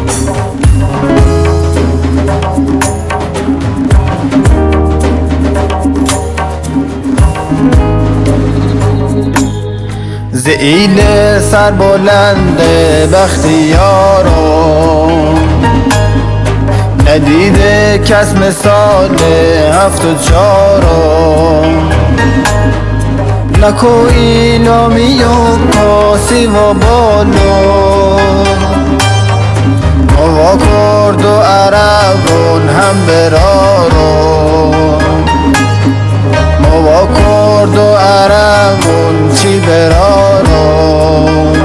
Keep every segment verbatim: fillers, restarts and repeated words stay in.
زیل سر بلند بختیاران ندیده کس مثال هفت و چاران نکو ایلامی و کاسی و بالو موا کرد و عربون هم برارون موا کرد و عربون چی برارون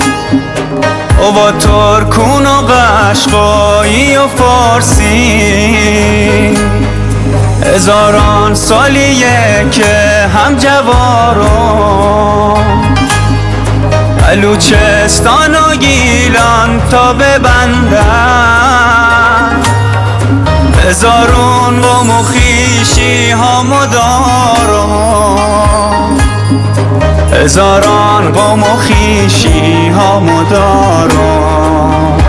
و ترکون و قشقایی و فارسی هزاران سالیه که هم جوارون بلوچستان و گیلان تا ببندن هزارون و مخیشی ها مدارون هزاران قوم و خویشی ها مدارون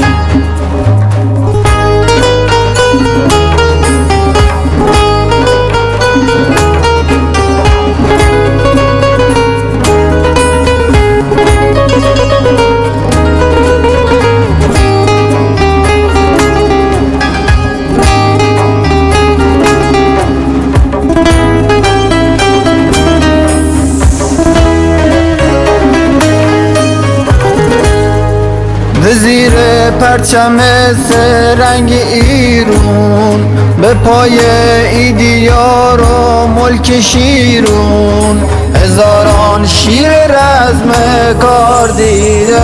زیر پرچم سرنگ ایرون به پای ایدیار و ملک شیرون هزاران شیر رزم کار دیده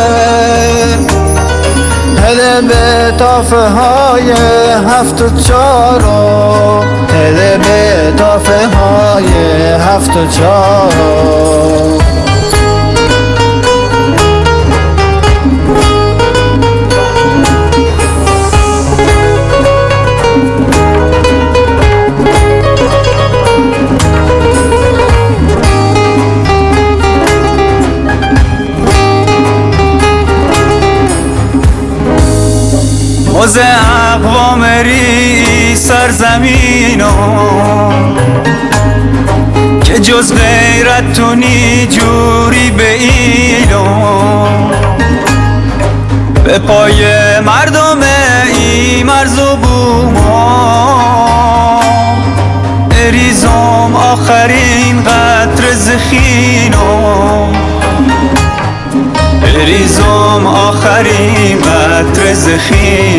هله به تافه های هفت و چارو هله به تافه های هفت و چارو موز اقوام ری سرزمینم که جز غیرت تو نی جوری به ایلم به پای مردم ای مرز و بوما اریزم آخرین قطر زخینم اریزم آخرین قطر زخینم